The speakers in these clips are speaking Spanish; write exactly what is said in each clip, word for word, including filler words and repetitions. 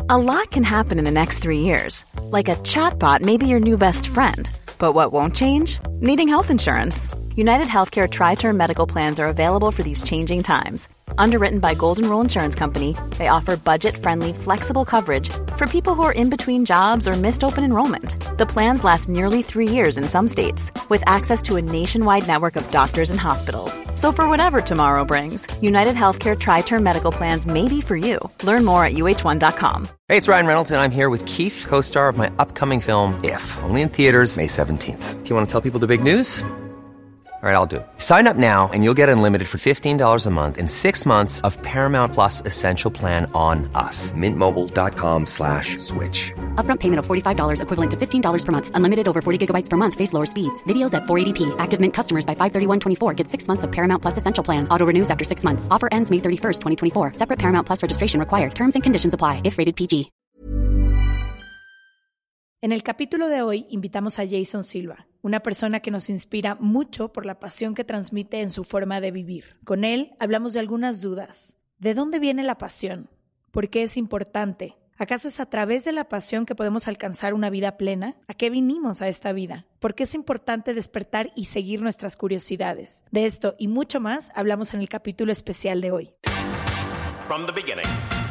A lot can happen in the next three years. Like a chatbot may be your new best friend. But what won't change? Needing health insurance. United Healthcare Tri-Term Medical Plans are available for these changing times. Underwritten by Golden Rule Insurance Company, they offer budget-friendly, flexible coverage for people who are in between jobs or missed open enrollment. The plans last nearly three years in some states, with access to a nationwide network of doctors and hospitals. So for whatever tomorrow brings, United Healthcare Tri-Term Medical Plans may be for you. Learn more at U H one dot com. Hey, it's Ryan Reynolds, and I'm here with Keith, co-star of my upcoming film, If, only in theaters May seventeenth. Do you want to tell people the big news? All right, I'll do it. Sign up now and you'll get unlimited for fifteen dollars a month and six months of Paramount Plus Essential Plan on us. Mint Mobile dot com slash switch. Upfront payment of forty-five dollars equivalent to fifteen dollars per month. Unlimited over forty gigabytes per month. Face lower speeds. Videos at four eighty p. Active Mint customers by five thirty-one twenty-four get six months of Paramount Plus Essential Plan. Auto renews after six months. Offer ends May thirty-first, twenty twenty-four. Separate Paramount Plus registration required. Terms and conditions apply if rated P G. En el capítulo de hoy invitamos a Jason Silva, una persona que nos inspira mucho por la pasión que transmite en su forma de vivir. Con él hablamos de algunas dudas. ¿De dónde viene la pasión? ¿Por qué es importante? ¿Acaso es a través de la pasión que podemos alcanzar una vida plena? ¿A qué vinimos a esta vida? ¿Por qué es importante despertar y seguir nuestras curiosidades? De esto y mucho más hablamos en el capítulo especial de hoy. From the beginning.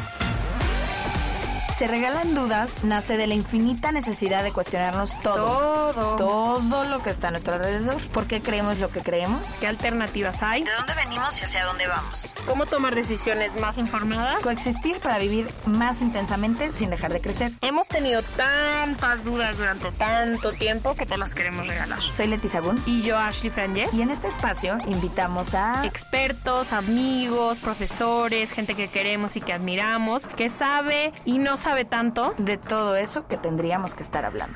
Se regalan dudas nace de la infinita necesidad de cuestionarnos todo. Todo. Todo lo que está a nuestro alrededor. ¿Por qué creemos lo que creemos? ¿Qué alternativas hay? ¿De dónde venimos y hacia dónde vamos? ¿Cómo tomar decisiones más informadas? Coexistir para vivir más intensamente sin dejar de crecer. Hemos tenido tantas dudas durante tanto tiempo que te las queremos regalar. Soy Leti Sagún. Y yo, Ashley Franje. Y en este espacio invitamos a expertos, amigos, profesores, gente que queremos y que admiramos, que sabe y no sabe tanto de todo eso que tendríamos que estar hablando.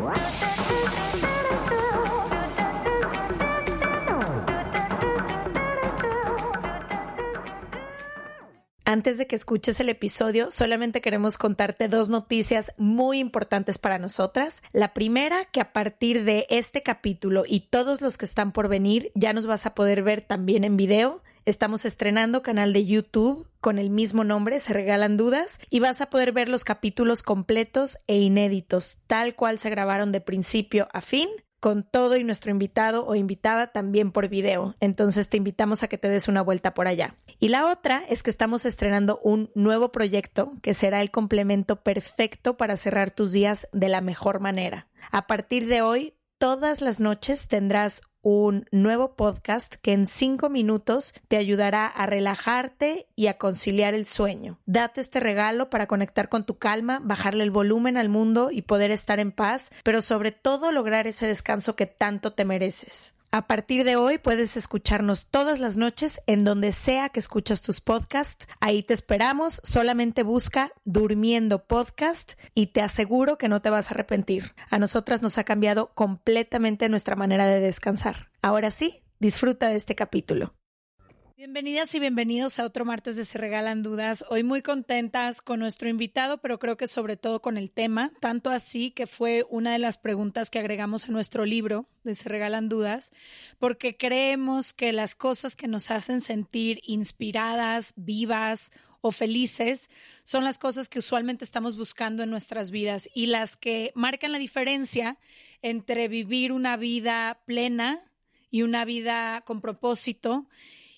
Antes de que escuches el episodio, solamente queremos contarte dos noticias muy importantes para nosotras. La primera, que a partir de este capítulo y todos los que están por venir, ya nos vas a poder ver también en video. Estamos estrenando canal de YouTube con el mismo nombre, Se Regalan Dudas, y vas a poder ver los capítulos completos e inéditos, tal cual se grabaron de principio a fin, con todo y nuestro invitado o invitada también por video. Entonces te invitamos a que te des una vuelta por allá. Y la otra es que estamos estrenando un nuevo proyecto que será el complemento perfecto para cerrar tus días de la mejor manera. A partir de hoy, todas las noches tendrás un nuevo podcast que en cinco minutos te ayudará a relajarte y a conciliar el sueño. Date este regalo para conectar con tu calma, bajarle el volumen al mundo y poder estar en paz, pero sobre todo lograr ese descanso que tanto te mereces. A partir de hoy puedes escucharnos todas las noches en donde sea que escuchas tus podcasts. Ahí te esperamos. Solamente busca Durmiendo Podcast y te aseguro que no te vas a arrepentir. A nosotras nos ha cambiado completamente nuestra manera de descansar. Ahora sí, disfruta de este capítulo. Bienvenidas y bienvenidos a otro martes de Se Regalan Dudas. Hoy muy contentas con nuestro invitado, pero creo que sobre todo con el tema, tanto así que fue una de las preguntas que agregamos a nuestro libro de Se Regalan Dudas, porque creemos que las cosas que nos hacen sentir inspiradas, vivas o felices son las cosas que usualmente estamos buscando en nuestras vidas y las que marcan la diferencia entre vivir una vida plena y una vida con propósito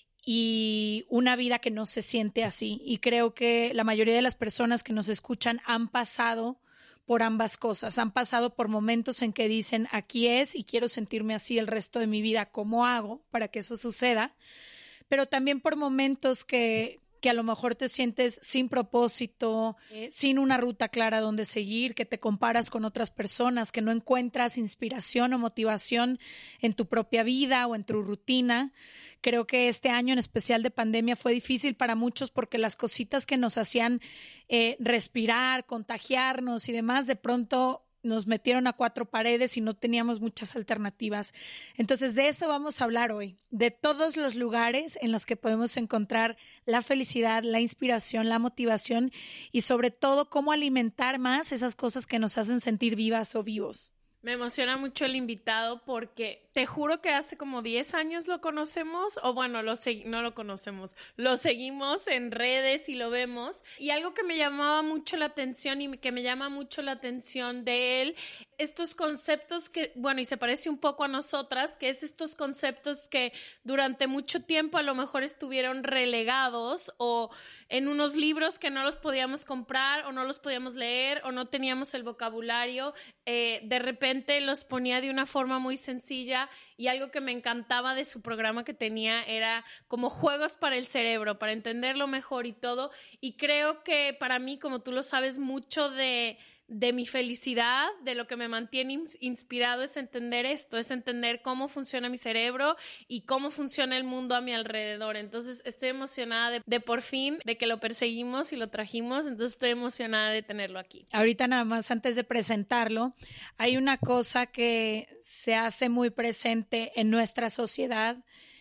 y una vida que no se siente así. Y creo que la mayoría de las personas que nos escuchan han pasado por ambas cosas. Han pasado por momentos en que dicen, aquí es y quiero sentirme así el resto de mi vida. ¿Cómo hago para que eso suceda? Pero también por momentos que, que a lo mejor te sientes sin propósito, eh, sin una ruta clara donde seguir, que te comparas con otras personas, que no encuentras inspiración o motivación en tu propia vida o en tu rutina. Creo que este año en especial de pandemia fue difícil para muchos porque las cositas que nos hacían eh, respirar, contagiarnos y demás, de pronto nos metieron a cuatro paredes y no teníamos muchas alternativas. Entonces de eso vamos a hablar hoy, de todos los lugares en los que podemos encontrar la felicidad, la inspiración, la motivación y sobre todo cómo alimentar más esas cosas que nos hacen sentir vivas o vivos. Me emociona mucho el invitado porque te juro que hace como diez años lo conocemos, o bueno, lo seg- no lo conocemos, lo seguimos en redes y lo vemos. Y algo que me llamaba mucho la atención y que me llama mucho la atención de él, estos conceptos que, bueno, y se parece un poco a nosotras, que es estos conceptos que durante mucho tiempo a lo mejor estuvieron relegados o en unos libros que no los podíamos comprar o no los podíamos leer o no teníamos el vocabulario, eh, de repente los ponía de una forma muy sencilla, y algo que me encantaba de su programa que tenía era como juegos para el cerebro, para entenderlo mejor y todo, y creo que para mí, como tú lo sabes, mucho de... de mi felicidad, de lo que me mantiene inspirado es entender esto, es entender cómo funciona mi cerebro y cómo funciona el mundo a mi alrededor. Entonces estoy emocionada de, de por fin, de que lo perseguimos y lo trajimos, entonces estoy emocionada de tenerlo aquí. Ahorita nada más antes de presentarlo, hay una cosa que se hace muy presente en nuestra sociedad.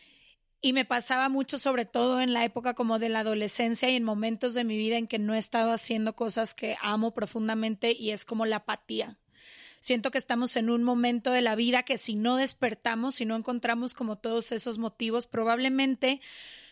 Y me pasaba mucho, sobre todo en la época como de la adolescencia y en momentos de mi vida en que no estaba haciendo cosas que amo profundamente, y es como la apatía. Siento que estamos en un momento de la vida que si no despertamos, si no encontramos como todos esos motivos, probablemente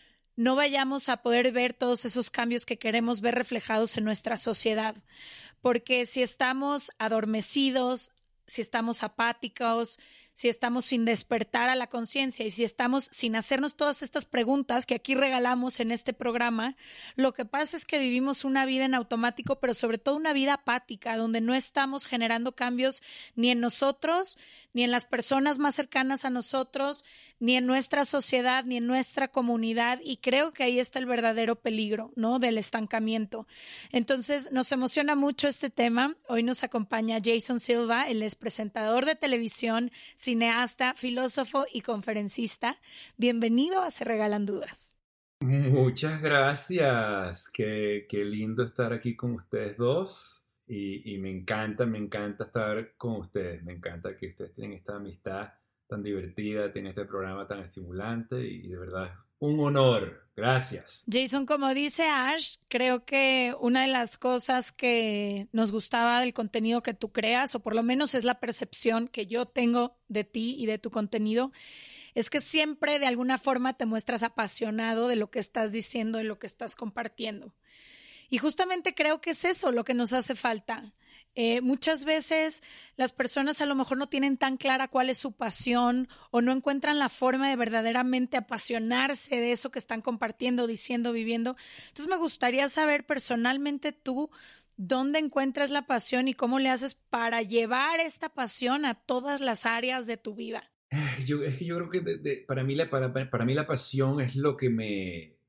no vayamos a poder ver todos esos cambios que queremos ver reflejados en nuestra sociedad. Porque si estamos adormecidos, si estamos apáticos, si estamos sin despertar a la conciencia y si estamos sin hacernos todas estas preguntas que aquí regalamos en este programa, lo que pasa es que vivimos una vida en automático, pero sobre todo una vida apática, donde no estamos generando cambios ni en nosotros, ni en las personas más cercanas a nosotros, ni en nuestra sociedad, ni en nuestra comunidad, y creo que ahí está el verdadero peligro, ¿no?, del estancamiento. Entonces, nos emociona mucho este tema. Hoy nos acompaña Jason Silva, él es presentador de televisión, cineasta, filósofo y conferencista. Bienvenido a Se Regalan Dudas. Muchas gracias. Qué, qué lindo estar aquí con ustedes dos. Y, y me encanta, me encanta estar con ustedes. Me encanta que ustedes tienen esta amistad tan divertida, tienen este programa tan estimulante y de verdad es un honor. Gracias. Jason, como dice Ash, creo que una de las cosas que nos gustaba del contenido que tú creas, o por lo menos es la percepción que yo tengo de ti y de tu contenido, es que siempre de alguna forma te muestras apasionado de lo que estás diciendo, de lo que estás compartiendo. Y justamente creo que es eso lo que nos hace falta. Eh, muchas veces las personas a lo mejor no tienen tan clara cuál es su pasión o no encuentran la forma de verdaderamente apasionarse de eso que están compartiendo, diciendo, viviendo. Entonces me gustaría saber personalmente tú dónde encuentras la pasión y cómo le haces para llevar esta pasión a todas las áreas de tu vida. Yo, es que yo creo que de, de, para, mí la, para, para mí la pasión es lo que me...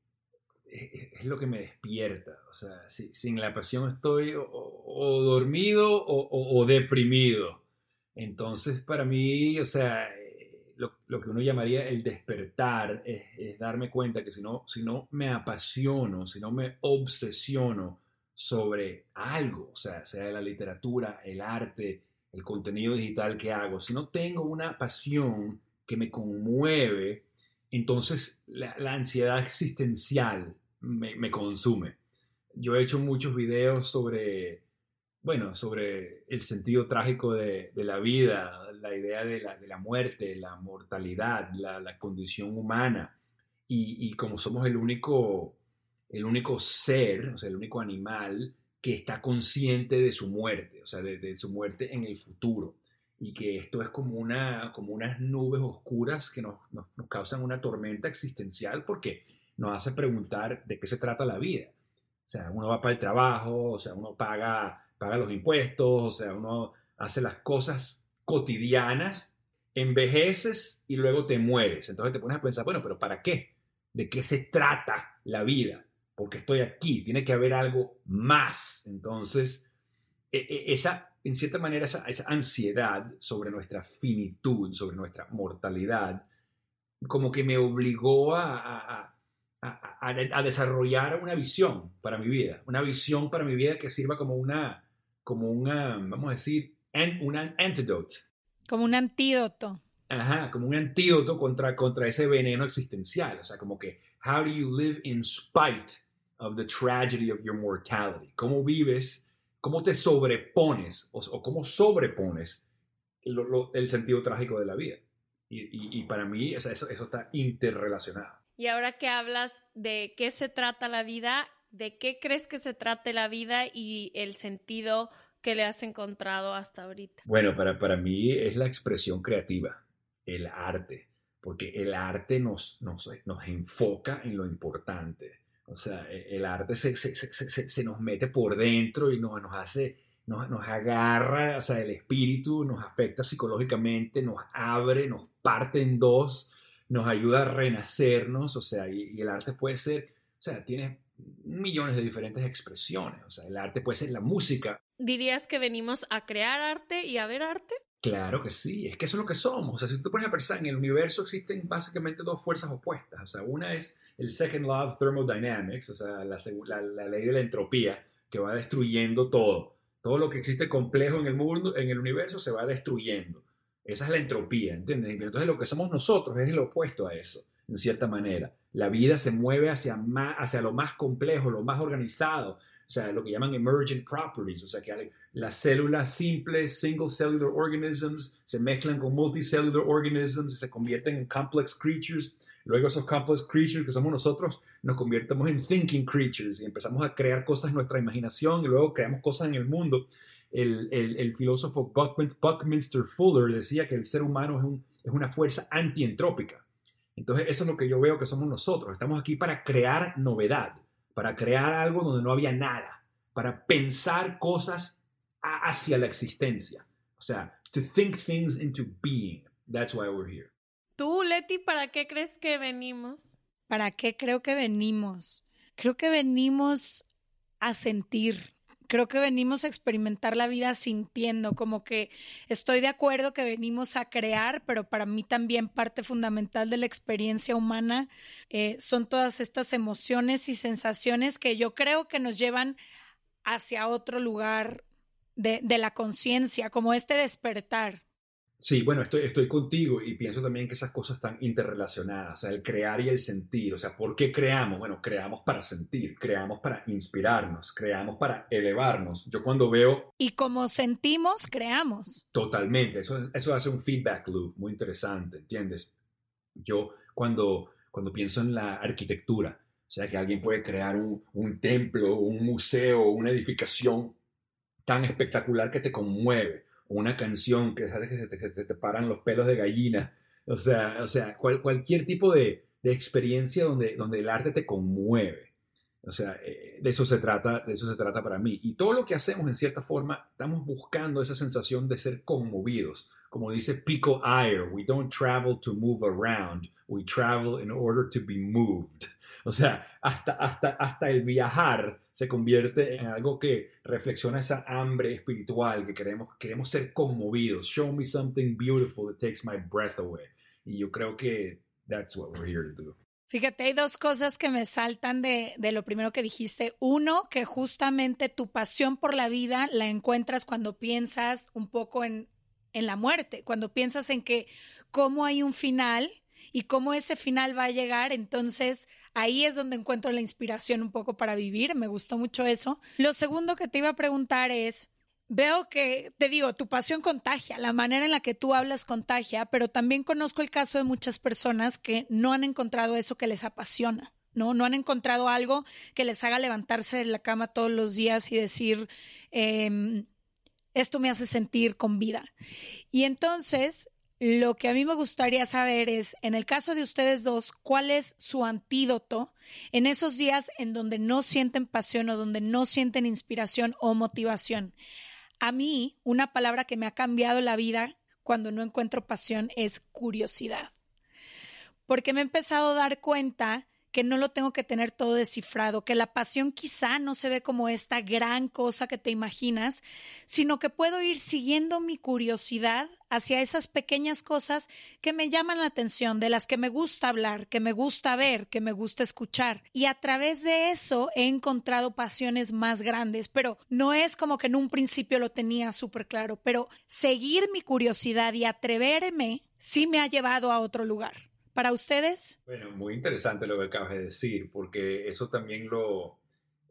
es lo que me despierta. O sea, si, sin la pasión estoy o, o dormido o, o, o deprimido. Entonces, para mí, o sea, lo, lo que uno llamaría el despertar es, es darme cuenta que si no, si no me apasiono, si no me obsesiono sobre algo, o sea, sea la literatura, el arte, el contenido digital que hago, si no tengo una pasión que me conmueve, entonces la, la ansiedad existencial me, me consume. Yo he hecho muchos videos sobre, bueno, sobre el sentido trágico de, de la vida, la idea de la, de la muerte, la mortalidad, la, la condición humana. Y, y como somos el único, el único ser, o sea, el único animal que está consciente de su muerte, o sea, de, de su muerte en el futuro. Y que esto es como, una, como unas nubes oscuras que nos, nos, nos causan una tormenta existencial porque nos hace preguntar de qué se trata la vida. O sea, uno va para el trabajo, o sea, uno paga, paga los impuestos, o sea, uno hace las cosas cotidianas, envejeces y luego te mueres. Entonces te pones a pensar, bueno, pero ¿para qué? ¿De qué se trata la vida? Porque estoy aquí, tiene que haber algo más. Entonces, esa... en cierta manera, esa, esa ansiedad sobre nuestra finitud, sobre nuestra mortalidad, como que me obligó a, a, a, a, a desarrollar una visión para mi vida, una visión para mi vida que sirva como una, como una, vamos a decir, an, un antidote. Como un antídoto. Ajá, como un antídoto contra, contra ese veneno existencial. O sea, como que, how do you live in spite of the tragedy of your mortality? ¿Cómo vives? ¿Cómo te sobrepones o, o cómo sobrepones lo, lo, el sentido trágico de la vida. Y, y, y para mí eso, eso, eso está interrelacionado. Y ahora que hablas de qué se trata la vida, ¿de qué crees que se trate la vida y el sentido que le has encontrado hasta ahorita? Bueno, para, para mí es la expresión creativa, el arte, porque el arte nos, nos, nos enfoca en lo importante. O sea, el arte se, se, se, se, se nos mete por dentro y nos, nos hace, nos, nos agarra, o sea, el espíritu, nos afecta psicológicamente, nos abre, nos parte en dos, nos ayuda a renacernos, o sea, y, y el arte puede ser, o sea, tiene millones de diferentes expresiones, o sea, el arte puede ser la música. ¿Dirías que venimos a crear arte y a ver arte? Claro que sí, es que eso es lo que somos. O sea, si tú te pones a pensar, en el universo existen básicamente dos fuerzas opuestas. O sea, una es el second law of thermodynamics, o sea, la, la, la ley de la entropía, que va destruyendo todo. Todo lo que existe complejo en el mundo, en el universo, se va destruyendo. Esa es la entropía, ¿entiendes? Entonces lo que somos nosotros es el opuesto a eso, en cierta manera. La vida se mueve hacia, más, hacia lo más complejo, lo más organizado. O sea, lo que llaman emergent properties, o sea, que las células simples, single cellular organisms, se mezclan con multicellular organisms y se convierten en complex creatures. Luego esos complex creatures que somos nosotros nos convertimos en thinking creatures y empezamos a crear cosas en nuestra imaginación y luego creamos cosas en el mundo. El, el, el filósofo Buckminster Fuller decía que el ser humano es, un, es una fuerza antientrópica. Entonces eso es lo que yo veo que somos nosotros. Estamos aquí para crear novedad, para crear algo donde no había nada, para pensar cosas hacia la existencia. O sea, to think things into being. That's why we're here. Tú, Leti, ¿para qué crees que venimos? ¿Para qué creo que venimos? Creo que venimos a sentir. Creo que venimos a experimentar la vida sintiendo, como que estoy de acuerdo que venimos a crear, pero para mí también parte fundamental de la experiencia humana eh, son todas estas emociones y sensaciones que yo creo que nos llevan hacia otro lugar de, de la conciencia, como este despertar. Sí, bueno, estoy, estoy contigo y pienso también que esas cosas están interrelacionadas, o sea, el crear y el sentir, o sea, ¿por qué creamos? Bueno, creamos para sentir, creamos para inspirarnos, creamos para elevarnos. Yo cuando veo... Y como sentimos, creamos. Totalmente, eso, eso hace un feedback loop muy interesante, ¿entiendes? Yo cuando, cuando pienso en la arquitectura, o sea, que alguien puede crear un, un templo, un museo, una edificación tan espectacular que te conmueve, una canción que sabes que se te, que se te paran los pelos de gallina, o sea, o sea cual, cualquier tipo de, de experiencia donde, donde el arte te conmueve, o sea, eh, de eso se trata, de eso se trata para mí. Y todo lo que hacemos, en cierta forma, estamos buscando esa sensación de ser conmovidos. Como dice Pico Iyer, we don't travel to move around, we travel in order to be moved. O sea, hasta, hasta, hasta el viajar se convierte en algo que reflexiona esa hambre espiritual que queremos, queremos ser conmovidos. Show me something beautiful that takes my breath away. Y yo creo que that's what we're here to do. Fíjate, hay dos cosas que me saltan de, de lo primero que dijiste. Uno, que justamente tu pasión por la vida la encuentras cuando piensas un poco en, en la muerte, cuando piensas en que cómo hay un final y cómo ese final va a llegar, entonces ahí es donde encuentro la inspiración un poco para vivir. Me gustó mucho eso. Lo segundo que te iba a preguntar es, veo que, te digo, tu pasión contagia, la manera en la que tú hablas contagia, pero también conozco el caso de muchas personas que no han encontrado eso que les apasiona, ¿no? No han encontrado algo que les haga levantarse de la cama todos los días y decir, eh, esto me hace sentir con vida. Y entonces, lo que a mí me gustaría saber es, en el caso de ustedes dos, ¿cuál es su antídoto en esos días en donde no sienten pasión o donde no sienten inspiración o motivación? A mí, una palabra que me ha cambiado la vida cuando no encuentro pasión es curiosidad. Porque me he empezado a dar cuenta que no lo tengo que tener todo descifrado, que la pasión quizá no se ve como esta gran cosa que te imaginas, sino que puedo ir siguiendo mi curiosidad hacia esas pequeñas cosas que me llaman la atención, de las que me gusta hablar, que me gusta ver, que me gusta escuchar. Y a través de eso he encontrado pasiones más grandes, pero no es como que en un principio lo tenía súper claro, pero seguir mi curiosidad y atreverme sí me ha llevado a otro lugar. ¿Para ustedes? Bueno, muy interesante lo que acabas de decir, porque eso también lo,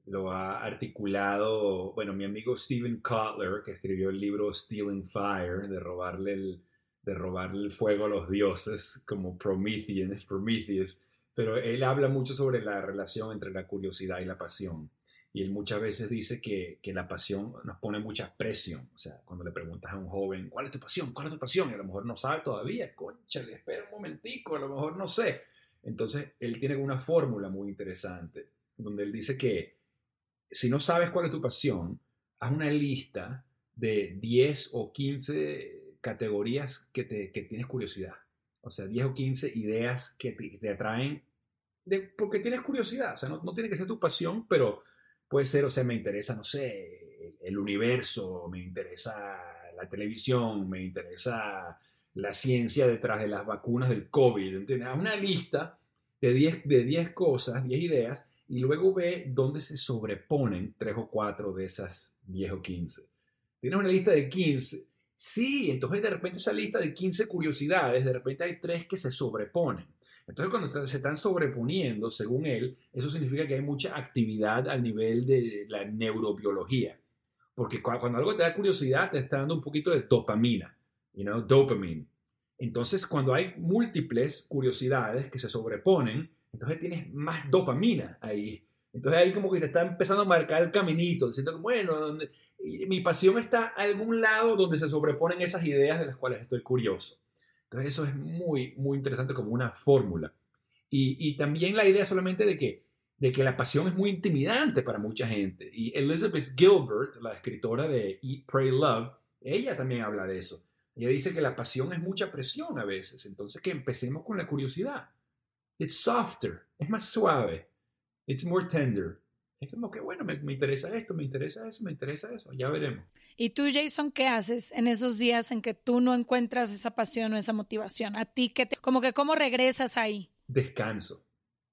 lo ha articulado, bueno, mi amigo Steven Kotler, que escribió el libro Stealing Fire, de robarle el, de robarle el fuego a los dioses, como Prometheus, Prometheus, pero él habla mucho sobre la relación entre la curiosidad y la pasión. Y él muchas veces dice que, que la pasión nos pone mucha presión. O sea, cuando le preguntas a un joven, ¿cuál es tu pasión? ¿Cuál es tu pasión? Y a lo mejor no sabe todavía. Cónchale, espera un momentico, a lo mejor no sé. Entonces, él tiene una fórmula muy interesante, donde él dice que si no sabes cuál es tu pasión, haz una lista de diez o quince categorías que, te, que tienes curiosidad. O sea, diez o quince ideas que te, que te atraen de, porque tienes curiosidad. O sea, no, no tiene que ser tu pasión, pero puede ser, o sea, me interesa, no sé, el universo, me interesa la televisión, me interesa la ciencia detrás de las vacunas del COVID, ¿entiendes? Haz una lista de diez de diez cosas, diez ideas, y luego ve dónde se sobreponen tres o cuatro de esas diez o quince. Tienes una lista de quince. Sí, entonces de repente esa lista de quince curiosidades, de repente hay tres que se sobreponen. Entonces, cuando se están sobreponiendo, según él, eso significa que hay mucha actividad al nivel de la neurobiología. Porque cuando algo te da curiosidad, te está dando un poquito de dopamina, you know, dopamine. Entonces, cuando hay múltiples curiosidades que se sobreponen, entonces tienes más dopamina ahí. Entonces, ahí como que te está empezando a marcar el caminito, diciendo que, bueno, donde, mi pasión está a algún lado donde se sobreponen esas ideas de las cuales estoy curioso. Entonces eso es muy, muy interesante como una fórmula. Y, y también la idea solamente de que, de que la pasión es muy intimidante para mucha gente. Y Elizabeth Gilbert, la escritora de Eat, Pray, Love, ella también habla de eso. Ella dice que la pasión es mucha presión a veces. Entonces que empecemos con la curiosidad. It's softer, es más suave. It's more tender. Es como que, bueno, me, me interesa esto, me interesa eso, me interesa eso. Ya veremos. ¿Y tú, Jason, qué haces en esos días en que tú no encuentras esa pasión o esa motivación? ¿A ti qué te, como que cómo regresas ahí? Descanso.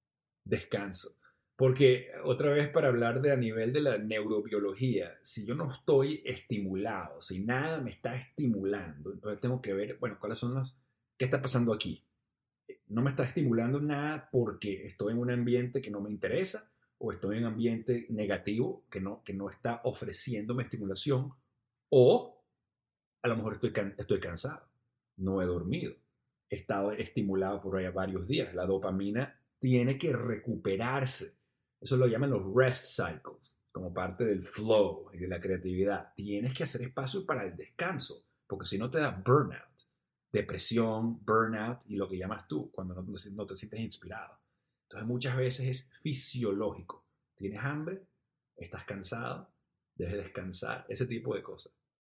Descanso. Porque otra vez para hablar de a nivel de la neurobiología, si yo no estoy estimulado, si nada me está estimulando, entonces tengo que ver, bueno, cuáles son los, ¿qué está pasando aquí? No me está estimulando nada porque estoy en un ambiente que no me interesa o estoy en un ambiente negativo que no, que no está ofreciéndome estimulación, o a lo mejor estoy, can, estoy cansado, no he dormido, he estado estimulado por varios días. La dopamina tiene que recuperarse. Eso lo llaman los rest cycles, como parte del flow y de la creatividad. Tienes que hacer espacio para el descanso, porque si no te da burnout, depresión, burnout y lo que llamas tú cuando no, no te sientes inspirado. Entonces muchas veces es fisiológico. Tienes hambre, estás cansado, debes descansar, ese tipo de cosas.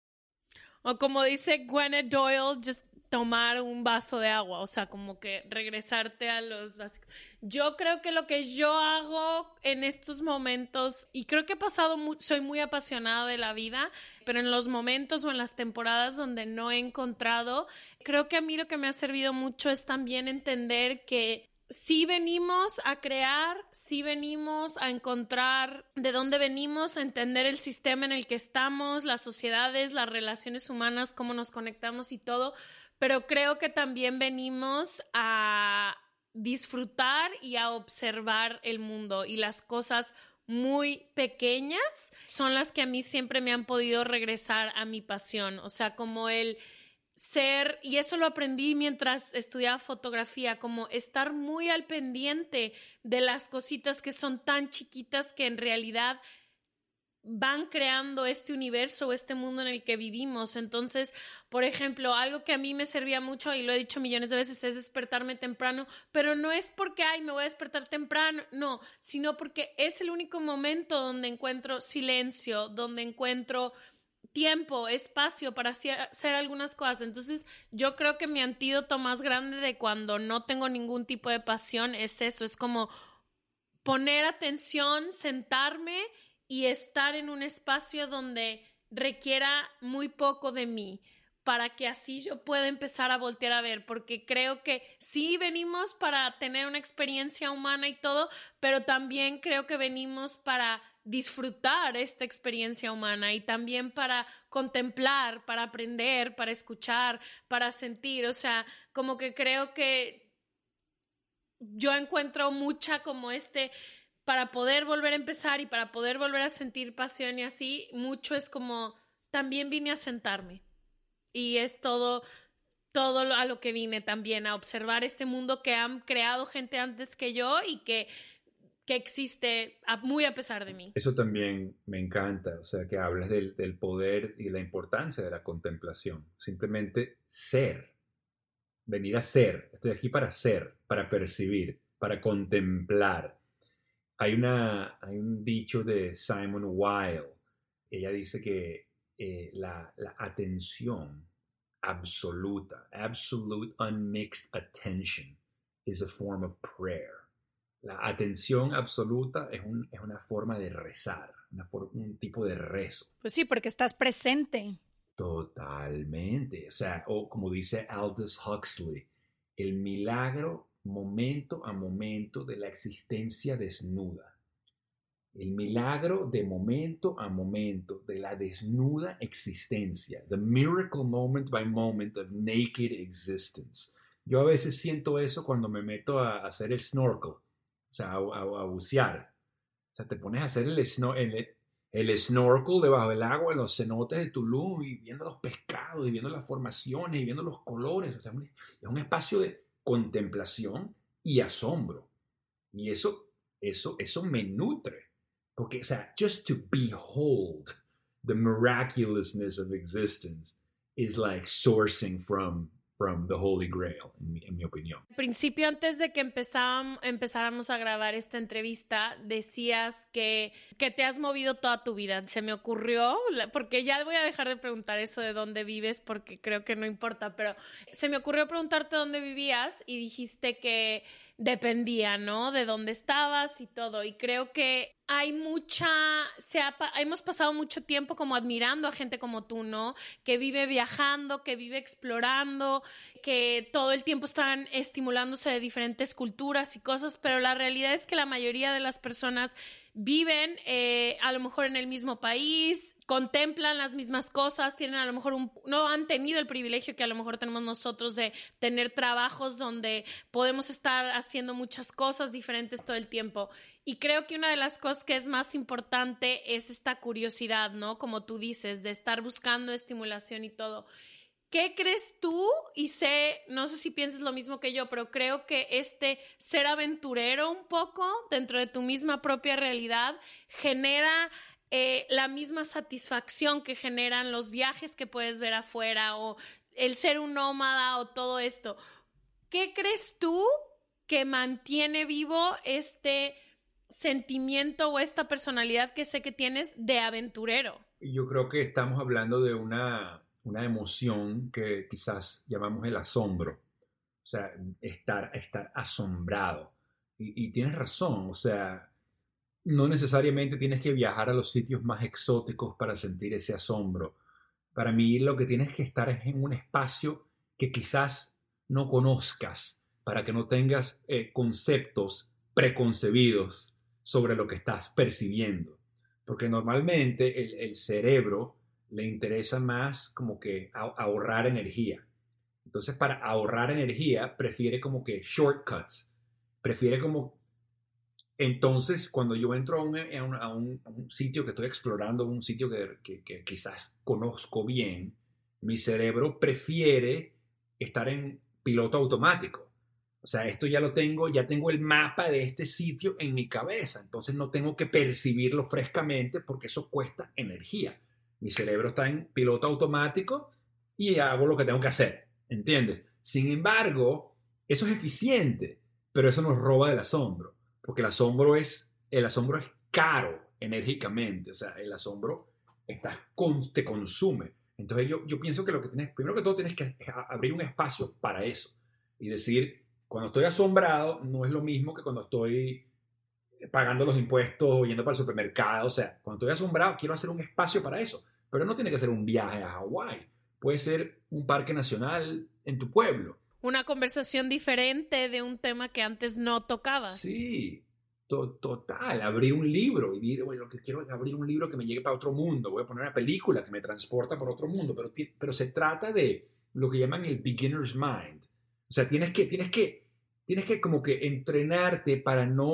O como dice Gwyneth Doyle, just tomar un vaso de agua, o sea, como que regresarte a los básicos. Yo creo que lo que yo hago en estos momentos, y creo que he pasado, muy, soy muy apasionada de la vida, pero en los momentos o en las temporadas donde no he encontrado, creo que a mí lo que me ha servido mucho es también entender que sí venimos a crear, sí venimos a encontrar de dónde venimos, a entender el sistema en el que estamos, las sociedades, las relaciones humanas, cómo nos conectamos y todo, pero creo que también venimos a disfrutar y a observar el mundo, y las cosas muy pequeñas son las que a mí siempre me han podido regresar a mi pasión, o sea, como el ser, y eso lo aprendí mientras estudiaba fotografía, como estar muy al pendiente de las cositas que son tan chiquitas que en realidad van creando este universo, este mundo en el que vivimos. Entonces, por ejemplo, algo que a mí me servía mucho, y lo he dicho millones de veces, es despertarme temprano, pero no es porque, ay, me voy a despertar temprano, no, sino porque es el único momento donde encuentro silencio, donde encuentro tiempo, espacio para hacer algunas cosas. Entonces, yo creo que mi antídoto más grande de cuando no tengo ningún tipo de pasión es eso, es como poner atención, sentarme y estar en un espacio donde requiera muy poco de mí, para que así yo pueda empezar a voltear a ver, porque creo que sí venimos para tener una experiencia humana y todo, pero también creo que venimos para disfrutar esta experiencia humana y también para contemplar, para aprender, para escuchar, para sentir. O sea, como que creo que yo encuentro mucha como este para poder volver a empezar y para poder volver a sentir pasión y así, mucho es como, también vine a sentarme. Y es todo, todo a lo que vine también, a observar este mundo que han creado gente antes que yo y que, que existe a, muy a pesar de mí. Eso también me encanta, o sea, que hablas del, del poder y la importancia de la contemplación. Simplemente ser, venir a ser. Estoy aquí para ser, para percibir, para contemplar. Hay, una, hay un dicho de Simone Weil. Ella dice que eh, la, la atención absoluta, absolute unmixed attention, is a form of prayer. La atención absoluta es, un, es una forma de rezar, una for, un tipo de rezo. Pues sí, porque estás presente. Totalmente. O sea, o como dice Aldous Huxley, el milagro momento a momento de la existencia desnuda. El milagro de momento a momento de la desnuda existencia. The miracle moment by moment of naked existence. Yo a veces siento eso cuando me meto a hacer el snorkel, o sea, a, a, a bucear. O sea, te pones a hacer el, sno el, el snorkel debajo del agua en los cenotes de Tulum y viendo los pescados y viendo las formaciones y viendo los colores. O sea, es un espacio de contemplación y asombro. Y eso, eso, eso me nutre. Porque, o sea, just to behold the miraculousness of existence is like sourcing from, from the Holy Grail, en mi, en mi opinión. Al principio, antes de que empezáramos a grabar esta entrevista, decías que, que te has movido toda tu vida. Se me ocurrió, porque ya voy a dejar de preguntar eso de dónde vives, porque creo que no importa, pero se me ocurrió preguntarte dónde vivías y dijiste que dependía, ¿no? De dónde estabas y todo. Y creo que hay mucha, se ha, hemos pasado mucho tiempo como admirando a gente como tú, ¿no? Que vive viajando, que vive explorando, que todo el tiempo están estimulándose de diferentes culturas y cosas, pero la realidad es que la mayoría de las personas viven eh, a lo mejor en el mismo país, contemplan las mismas cosas, tienen a lo mejor un, no han tenido el privilegio que a lo mejor tenemos nosotros de tener trabajos donde podemos estar haciendo muchas cosas diferentes todo el tiempo. Y creo que una de las cosas que es más importante es esta curiosidad, ¿no? Como tú dices, de estar buscando estimulación y todo. ¿Qué crees tú? Y sé, no sé si piensas lo mismo que yo, pero creo que este ser aventurero un poco dentro de tu misma propia realidad genera eh, la misma satisfacción que generan los viajes que puedes ver afuera o el ser un nómada o todo esto. ¿Qué crees tú que mantiene vivo este sentimiento o esta personalidad que sé que tienes de aventurero? Yo creo que estamos hablando de una... una emoción que quizás llamamos el asombro, o sea, estar, estar asombrado. Y, y tienes razón, o sea, no necesariamente tienes que viajar a los sitios más exóticos para sentir ese asombro. Para mí lo que tienes que estar es en un espacio que quizás no conozcas, para que no tengas eh, conceptos preconcebidos sobre lo que estás percibiendo. Porque normalmente el, el cerebro le interesa más como que ahorrar energía. Entonces, para ahorrar energía, prefiere como que shortcuts. Prefiere como... Entonces, cuando yo entro a un, a un, a un, a un sitio que estoy explorando, un sitio que, que, que quizás conozco bien, mi cerebro prefiere estar en piloto automático. O sea, esto ya lo tengo, ya tengo el mapa de este sitio en mi cabeza. Entonces, no tengo que percibirlo frescamente porque eso cuesta energía. Mi cerebro está en piloto automático y hago lo que tengo que hacer, ¿entiendes? Sin embargo, eso es eficiente, pero eso nos roba del asombro, porque el asombro es, el asombro es caro enérgicamente, o sea, el asombro está, te consume. Entonces yo, yo pienso que lo que tienes, primero que todo tienes que abrir un espacio para eso y decir, cuando estoy asombrado no es lo mismo que cuando estoy pagando los impuestos o yendo para el supermercado. O sea, cuando estoy asombrado quiero hacer un espacio para eso, pero no tiene que ser un viaje a Hawái, puede ser un parque nacional en tu pueblo. Una conversación diferente de un tema que antes no tocabas. Sí, to total, abrir un libro y decir, bueno, lo que quiero es abrir un libro que me llegue para otro mundo, voy a poner una película que me transporta por otro mundo, pero, pero se trata de lo que llaman el beginner's mind. O sea, tienes que, tienes que, tienes que como que entrenarte para no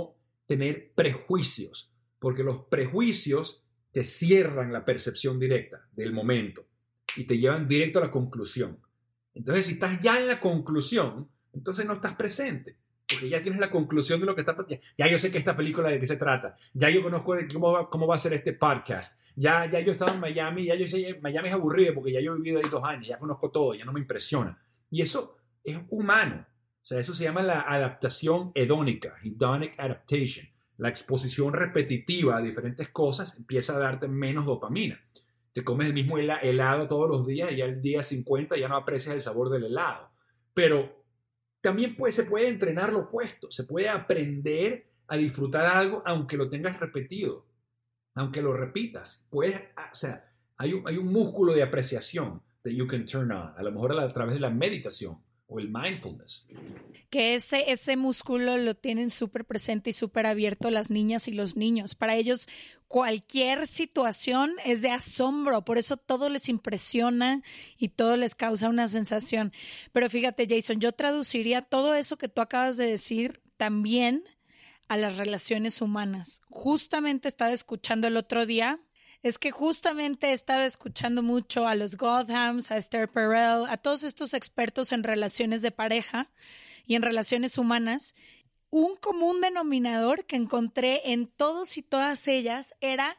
tener prejuicios, porque los prejuicios te cierran la percepción directa del momento y te llevan directo a la conclusión. Entonces, si estás ya en la conclusión, entonces no estás presente, porque ya tienes la conclusión de lo que está pasando. Ya yo sé que esta película de qué se trata, ya yo conozco cómo va, cómo va a ser este podcast, ya, ya yo he estado en Miami, ya yo sé, Miami es aburrido porque ya yo he vivido ahí dos años, ya conozco todo, ya no me impresiona. Y eso es humano. O sea, eso se llama la adaptación hedónica, hedonic adaptation. La exposición repetitiva a diferentes cosas empieza a darte menos dopamina. Te comes el mismo helado todos los días y ya el día cincuenta ya no aprecias el sabor del helado. Pero también puede, se puede entrenar lo opuesto. Se puede aprender a disfrutar algo aunque lo tengas repetido, aunque lo repitas. Puedes, o sea, hay un, hay un músculo de apreciación that you can turn on, a lo mejor a, la, a través de la meditación o el mindfulness. Que ese, ese músculo lo tienen súper presente y súper abierto las niñas y los niños. Para ellos cualquier situación es de asombro, por eso todo les impresiona y todo les causa una sensación. Pero fíjate, Jason, yo traduciría todo eso que tú acabas de decir también a las relaciones humanas. Justamente estaba escuchando el otro día Es que justamente he estado escuchando mucho a los Gothams, a Esther Perel, a todos estos expertos en relaciones de pareja y en relaciones humanas. Un común denominador que encontré en todos y todas ellas era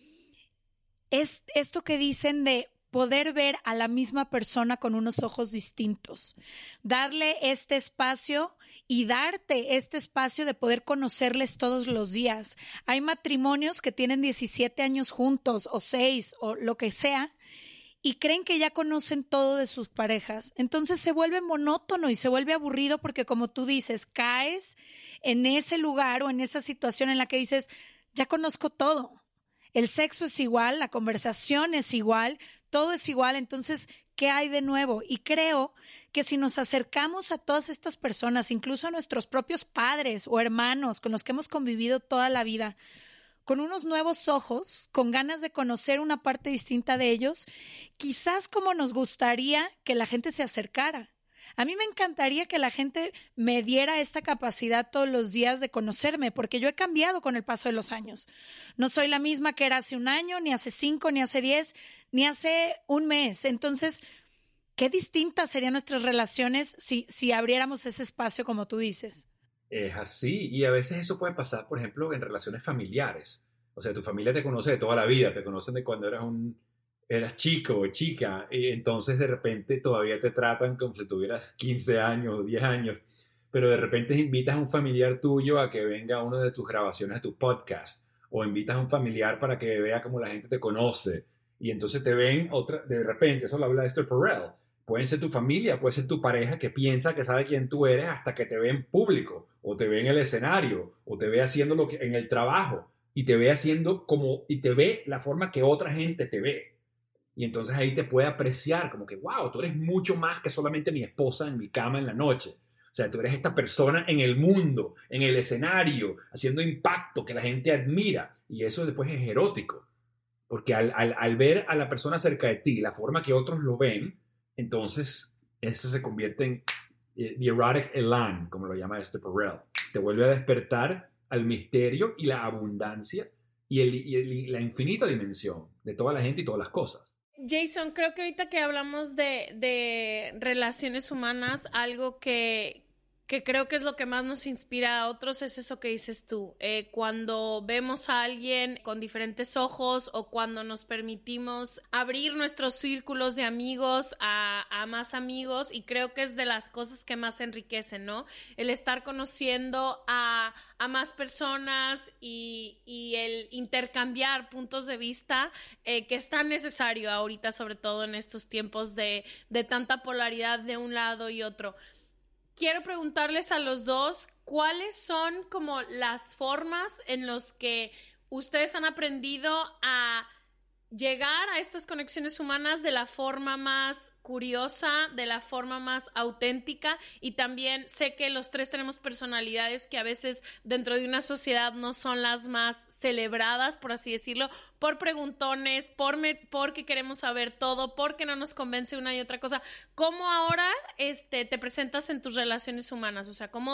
es esto que dicen de poder ver a la misma persona con unos ojos distintos, darle este espacio y darte este espacio de poder conocerles todos los días. Hay matrimonios que tienen diecisiete años juntos o seis o lo que sea y creen que ya conocen todo de sus parejas. Entonces se vuelve monótono y se vuelve aburrido porque, como tú dices, caes en ese lugar o en esa situación en la que dices, ya conozco todo. El sexo es igual, la conversación es igual, todo es igual. Entonces, ¿qué hay de nuevo? Y creo que si nos acercamos a todas estas personas, incluso a nuestros propios padres o hermanos con los que hemos convivido toda la vida, con unos nuevos ojos, con ganas de conocer una parte distinta de ellos, quizás como nos gustaría que la gente se acercara. A mí me encantaría que la gente me diera esta capacidad todos los días de conocerme, porque yo he cambiado con el paso de los años. No soy la misma que era hace un año, ni hace cinco, ni hace diez, ni hace un mes. Entonces, qué distintas serían nuestras relaciones si, si abriéramos ese espacio, como tú dices. Es así, y a veces eso puede pasar, por ejemplo, en relaciones familiares. O sea, tu familia te conoce de toda la vida, te conocen de cuando eras un... eras chico o chica, y entonces de repente todavía te tratan como si tuvieras quince años o diez años, pero de repente invitas a un familiar tuyo a que venga a una de tus grabaciones de tu podcast, o invitas a un familiar para que vea cómo la gente te conoce, y entonces te ven otra, de repente, eso lo habla Esther Perel, pueden ser tu familia, puede ser tu pareja que piensa que sabe quién tú eres hasta que te ve en público, o te ve en el escenario, o te ve haciendo lo que en el trabajo, y te ve haciendo como, y te ve la forma que otra gente te ve. Y entonces ahí te puede apreciar como que, wow, tú eres mucho más que solamente mi esposa en mi cama en la noche. O sea, tú eres esta persona en el mundo, en el escenario, haciendo impacto que la gente admira. Y eso después es erótico. Porque al, al, al ver a la persona cerca de ti, la forma que otros lo ven, entonces eso se convierte en eh, the erotic elan, como lo llama este Perel. Te vuelve a despertar al misterio y la abundancia y, el, y, el, y la infinita dimensión de toda la gente y todas las cosas. Jason, creo que ahorita que hablamos de, de relaciones humanas, algo que, que creo que es lo que más nos inspira a otros es eso que dices tú. Eh, cuando vemos a alguien con diferentes ojos o cuando nos permitimos abrir nuestros círculos de amigos a, a más amigos, y creo que es de las cosas que más enriquecen, ¿no? El estar conociendo a, a más personas y, y el intercambiar puntos de vista eh, que es tan necesario ahorita, sobre todo en estos tiempos de, de tanta polaridad de un lado y otro. Quiero preguntarles a los dos, ¿cuáles son como las formas en las que ustedes han aprendido a llegar a estas conexiones humanas de la forma más curiosa, de la forma más auténtica? Y también sé que los tres tenemos personalidades que a veces dentro de una sociedad no son las más celebradas, por así decirlo, por preguntones, por me, porque queremos saber todo, porque no nos convence una y otra cosa. ¿Cómo ahora este, te presentas en tus relaciones humanas? O sea, ¿cómo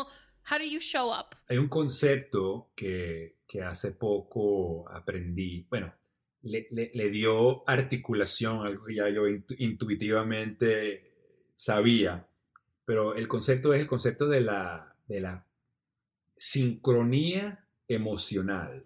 How do you show up? Hay un concepto que, que hace poco aprendí, bueno, le, le, le dio articulación, algo que ya yo intu- intuitivamente sabía, pero el concepto es el concepto de la, de la sincronía emocional,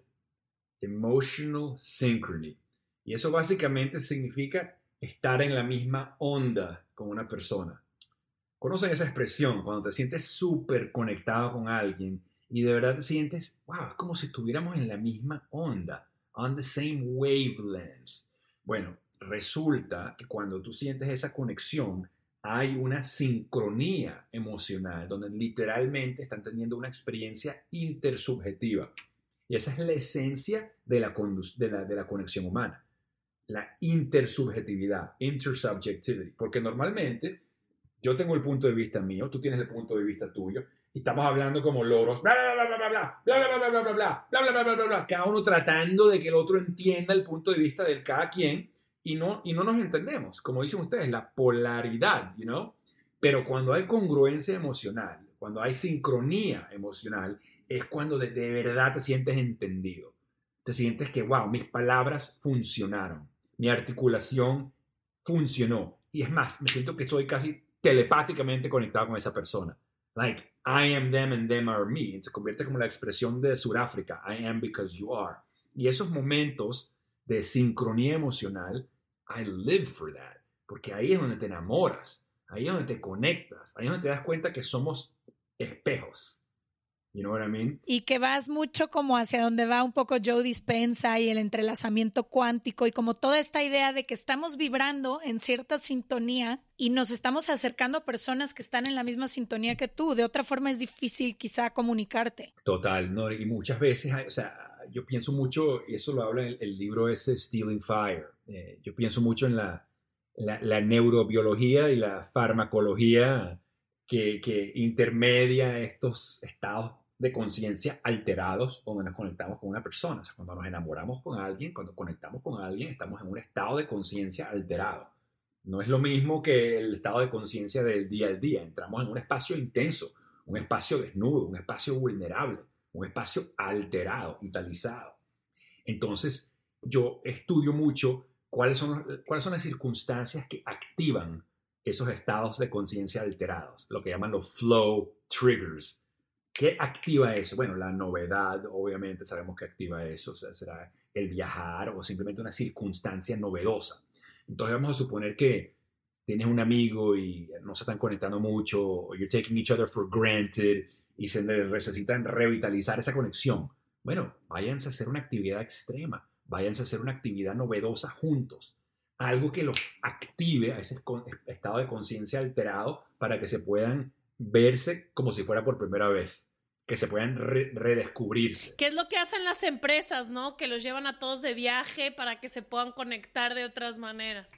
emotional synchrony. Y eso básicamente significa estar en la misma onda con una persona. ¿Conocen esa expresión? Cuando te sientes súper conectado con alguien y de verdad te sientes, wow, es como si estuviéramos en la misma onda, on the same wavelength. Bueno, resulta que cuando tú sientes esa conexión, hay una sincronía emocional, donde literalmente están teniendo una experiencia intersubjetiva. Y esa es la esencia de la, condu- de la, de la conexión humana. La intersubjetividad, intersubjectivity. Porque normalmente yo tengo el punto de vista mío, tú tienes el punto de vista tuyo, y estamos hablando como loros, bla, bla, bla, bla, bla, bla, bla, bla, bla, bla, bla, bla, bla, bla, bla, bla, bla, bla, cada uno tratando de que el otro entienda el punto de vista de cada quien, y no, y no nos entendemos, como dicen ustedes, la polaridad, you know? Pero cuando hay congruencia emocional, cuando hay sincronía emocional, es cuando de, de verdad te sientes entendido. Te sientes que, wow, mis palabras funcionaron, mi articulación funcionó. Y es más, me siento que estoy casi telepáticamente conectado con esa persona. Like, I am them and them are me. Y se convierte como la expresión de Sudáfrica, I am because you are. Y esos momentos de sincronía emocional, I live for that. Porque ahí es donde te enamoras, ahí es donde te conectas, ahí es donde te das cuenta que somos espejos. You know what I mean? Y que vas mucho como hacia donde va un poco Joe Dispenza y el entrelazamiento cuántico y como toda esta idea de que estamos vibrando en cierta sintonía y nos estamos acercando a personas que están en la misma sintonía que tú. De otra forma es difícil quizá comunicarte. Total, ¿no? Y muchas veces, o sea, yo pienso mucho, y eso lo habla el, el libro ese, Stealing Fire, eh, yo pienso mucho en la, la, la neurobiología y la farmacología que, que intermedia estos estados de conciencia alterados donde nos conectamos con una persona. O sea, cuando nos enamoramos con alguien, cuando conectamos con alguien, estamos en un estado de conciencia alterado. No es lo mismo que el estado de conciencia del día al día. Entramos en un espacio intenso, un espacio desnudo, un espacio vulnerable, un espacio alterado, vitalizado. Entonces, yo estudio mucho cuáles son, los, cuáles son las circunstancias que activan esos estados de conciencia alterados, lo que llaman los flow triggers. ¿Qué activa eso? Bueno, la novedad, obviamente sabemos que activa eso, o sea, será el viajar o simplemente una circunstancia novedosa. Entonces vamos a suponer que tienes un amigo y no se están conectando mucho, o you're taking each other for granted y se necesitan revitalizar esa conexión. Bueno, váyanse a hacer una actividad extrema, váyanse a hacer una actividad novedosa juntos. Algo que los active a ese estado de conciencia alterado para que se puedan verse como si fuera por primera vez, que se puedan re- redescubrirse. ¿Qué es lo que hacen las empresas, no? Que los llevan a todos de viaje para que se puedan conectar de otras maneras.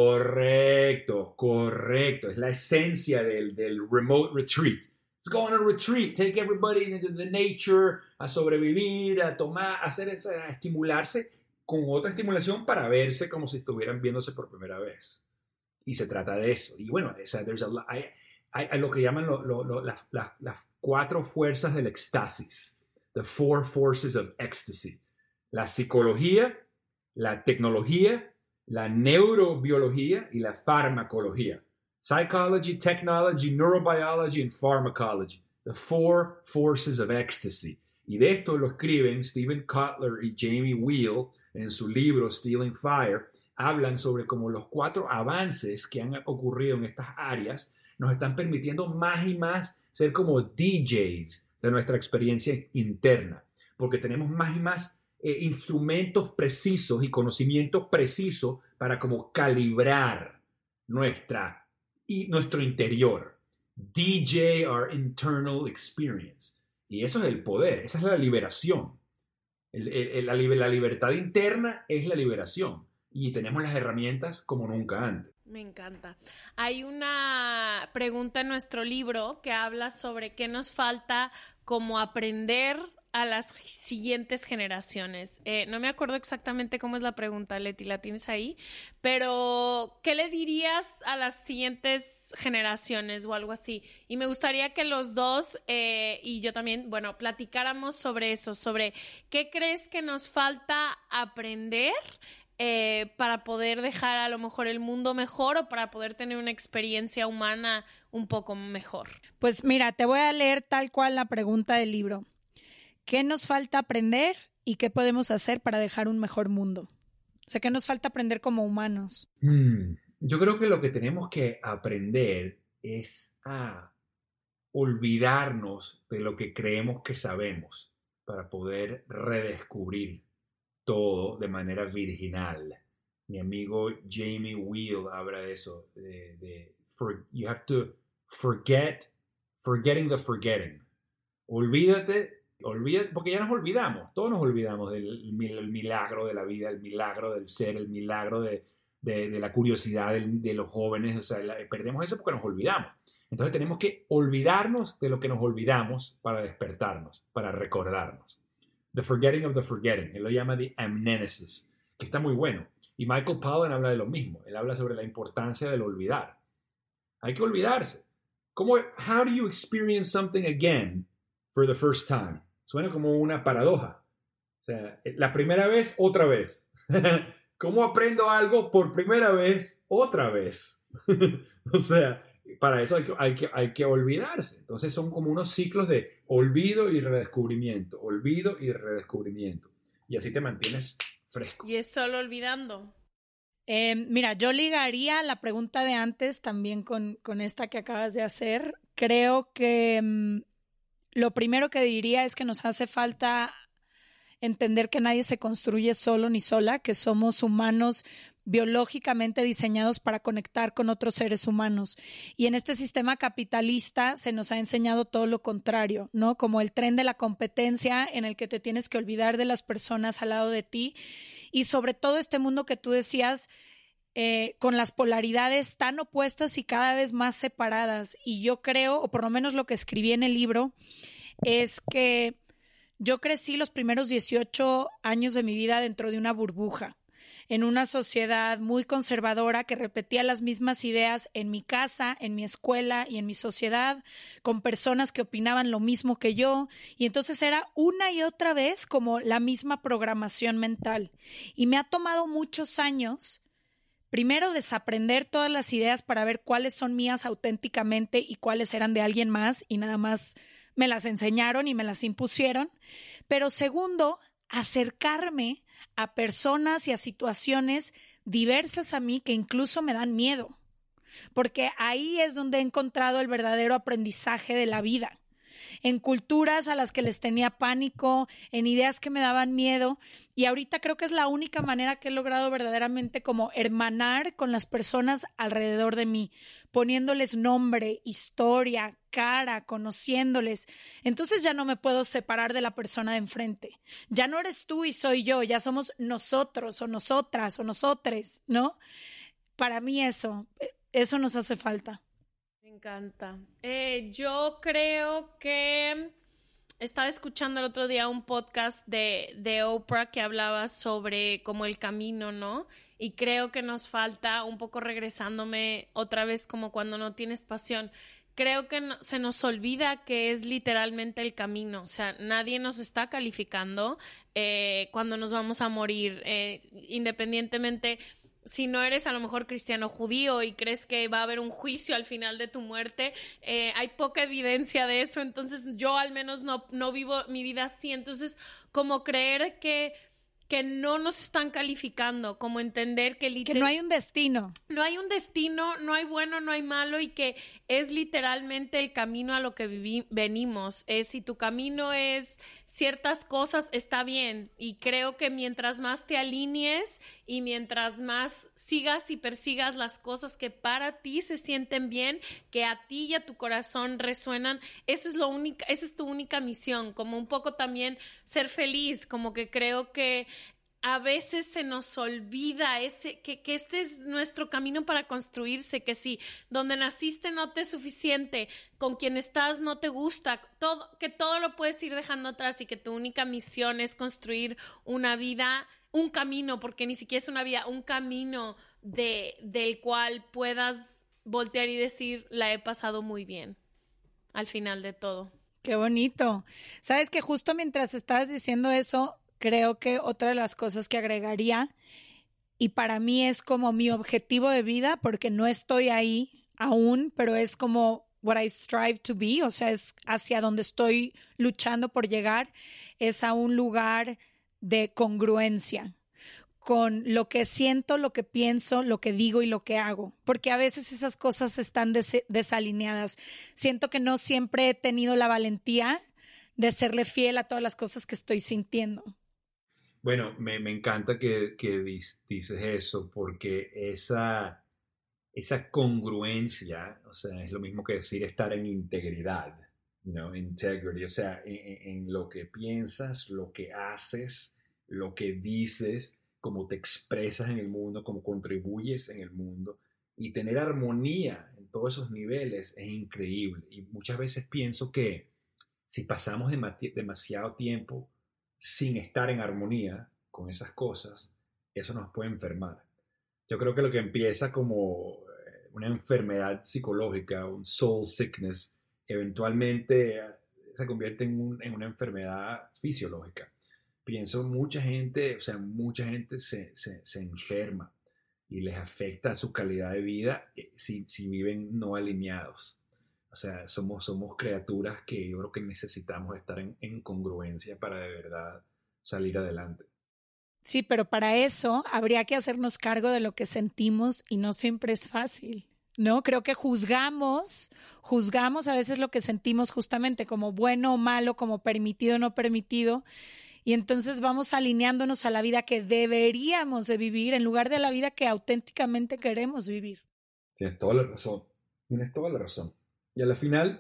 Correcto, correcto. Es la esencia del, del remote retreat. Let's go on a retreat, take everybody into the nature, a sobrevivir, a tomar, a hacer eso, a estimularse con otra estimulación para verse como si estuvieran viéndose por primera vez. Y se trata de eso. Y bueno, o sea, there's a, hay, hay, hay lo que llaman lo, lo, lo, las, las, las cuatro fuerzas del éxtasis. The four forces of ecstasy. La psicología, la tecnología, la neurobiología y la farmacología. Psychology, technology, neurobiology and pharmacology. The four forces of ecstasy. Y de esto lo escriben Steven Kotler y Jamie Wheal en su libro Stealing Fire. Hablan sobre cómo los cuatro avances que han ocurrido en estas áreas nos están permitiendo más y más ser como D Js de nuestra experiencia interna, porque tenemos más y más eh, instrumentos precisos y conocimientos precisos para como calibrar nuestra, y nuestro interior. D J our internal experience. Y eso es el poder, esa es la liberación. El, el, la, la libertad interna es la liberación. Y tenemos las herramientas como nunca antes. Me encanta. Hay una pregunta en nuestro libro que habla sobre qué nos falta como aprender a las siguientes generaciones? Eh, no me acuerdo exactamente cómo es la pregunta, Leti, ¿la tienes ahí? Pero, ¿qué le dirías a las siguientes generaciones o algo así? Y me gustaría que los dos, eh, y yo también, bueno, platicáramos sobre eso, sobre qué crees que nos falta aprender eh, para poder dejar a lo mejor el mundo mejor o para poder tener una experiencia humana un poco mejor. Pues mira, te voy a leer tal cual la pregunta del libro. ¿Qué nos falta aprender y qué podemos hacer para dejar un mejor mundo? O sea, ¿qué nos falta aprender como humanos? Hmm, yo creo que lo que tenemos que aprender es a olvidarnos de lo que creemos que sabemos para poder redescubrir todo de manera virginal. Mi amigo Jamie Wheal habla de eso, de, de for, you have to forget, forgetting the forgetting. Olvídate Olvídate, porque ya nos olvidamos, todos nos olvidamos del el milagro de la vida, el milagro del ser, el milagro de, de, de la curiosidad de, de los jóvenes, o sea, la, perdemos eso porque nos olvidamos. Entonces tenemos que olvidarnos de lo que nos olvidamos para despertarnos, para recordarnos. The forgetting of the forgetting, él lo llama the amnesis, que está muy bueno. Y Michael Pollan habla de lo mismo, él habla sobre la importancia del olvidar. Hay que olvidarse. ¿Cómo, how do you experience something again for the first time? Suena como una paradoja. O sea, la primera vez, otra vez. ¿Cómo aprendo algo por primera vez, otra vez? O sea, para eso hay que, hay, que, hay que olvidarse. Entonces son como unos ciclos de olvido y redescubrimiento, olvido y redescubrimiento. Y así te mantienes fresco. Y es solo olvidando. Eh, mira, yo ligaría la pregunta de antes también con, con esta que acabas de hacer. Creo que mmm, lo primero que diría es que nos hace falta entender que nadie se construye solo ni sola, que somos humanos biológicamente diseñados para conectar con otros seres humanos. Y en este sistema capitalista se nos ha enseñado todo lo contrario, ¿no? Como el tren de la competencia en el que te tienes que olvidar de las personas al lado de ti. Y sobre todo este mundo que tú decías, eh, con las polaridades tan opuestas y cada vez más separadas. Y yo creo, o por lo menos lo que escribí en el libro, es que yo crecí los primeros dieciocho años de mi vida dentro de una burbuja, en una sociedad muy conservadora que repetía las mismas ideas en mi casa, en mi escuela y en mi sociedad, con personas que opinaban lo mismo que yo, y entonces era una y otra vez como la misma programación mental. Y me ha tomado muchos años, primero, desaprender todas las ideas para ver cuáles son mías auténticamente y cuáles eran de alguien más, y nada más me las enseñaron y me las impusieron. Pero segundo, acercarme a personas y a situaciones diversas a mí que incluso me dan miedo, porque ahí es donde he encontrado el verdadero aprendizaje de la vida, en culturas a las que les tenía pánico, en ideas que me daban miedo, y ahorita creo que es la única manera que he logrado verdaderamente como hermanar con las personas alrededor de mí, poniéndoles nombre, historia, cara, conociéndoles. Entonces ya no me puedo separar de la persona de enfrente. Ya no eres tú y soy yo, ya somos nosotros o nosotras o nosotres, ¿no? Para mí eso, eso nos hace falta. Me encanta. Eh, yo creo que estaba escuchando el otro día un podcast de, de Oprah que hablaba sobre como el camino, ¿no? Y creo que nos falta, un poco regresándome otra vez como cuando no tienes pasión, creo que no, se nos olvida que es literalmente el camino. O sea, nadie nos está calificando eh, cuando nos vamos a morir, eh, independientemente. Si no eres a lo mejor cristiano judío y crees que va a haber un juicio al final de tu muerte, eh, hay poca evidencia de eso, entonces yo al menos no, no vivo mi vida así. Entonces, como creer que, que no nos están calificando, como entender que... Liter- que no hay un destino. No hay un destino, no hay bueno, no hay malo, y que es literalmente el camino a lo que vivi- venimos. Eh, si tu camino es ciertas cosas, está bien, y creo que mientras más te alinees y mientras más sigas y persigas las cosas que para ti se sienten bien, que a ti y a tu corazón resuenan, eso es lo única, esa es tu única misión, como un poco también ser feliz, como que creo que a veces se nos olvida ese, que, que este es nuestro camino para construirse, que si donde naciste no te es suficiente, con quien estás no te gusta, todo, que todo lo puedes ir dejando atrás y que tu única misión es construir una vida, un camino, porque ni siquiera es una vida, un camino de, del cual puedas voltear y decir, la he pasado muy bien al final de todo. Qué bonito. Sabes que justo mientras estabas diciendo eso, creo que otra de las cosas que agregaría, y para mí es como mi objetivo de vida, porque no estoy ahí aún, pero es como what I strive to be, o sea, es hacia donde estoy luchando por llegar, es a un lugar de congruencia con lo que siento, lo que pienso, lo que digo y lo que hago, porque a veces esas cosas están des- desalineadas. Siento que no siempre he tenido la valentía de serle fiel a todas las cosas que estoy sintiendo. Bueno, me, me encanta que, que dis- dices eso, porque esa, esa congruencia, o sea, es lo mismo que decir estar en integridad, you know, integrity, o sea, en, en lo que piensas, lo que haces, lo que dices, cómo te expresas en el mundo, cómo contribuyes en el mundo, y tener armonía en todos esos niveles es increíble. Y muchas veces pienso que si pasamos demasi- demasiado tiempo sin estar en armonía con esas cosas, eso nos puede enfermar. Yo creo que lo que empieza como una enfermedad psicológica, un soul sickness, eventualmente se convierte en, un, en una enfermedad fisiológica. Pienso mucha gente, o sea, mucha gente se, se, se enferma y les afecta su calidad de vida si, si viven no alineados. O sea, somos, somos criaturas que yo creo que necesitamos estar en, en congruencia para de verdad salir adelante. Sí, pero para eso habría que hacernos cargo de lo que sentimos y no siempre es fácil, ¿no? Creo que juzgamos, juzgamos a veces lo que sentimos justamente como bueno o malo, como permitido o no permitido, y entonces vamos alineándonos a la vida que deberíamos de vivir en lugar de la vida que auténticamente queremos vivir. Tienes toda la razón, tienes toda la razón. Y a la final,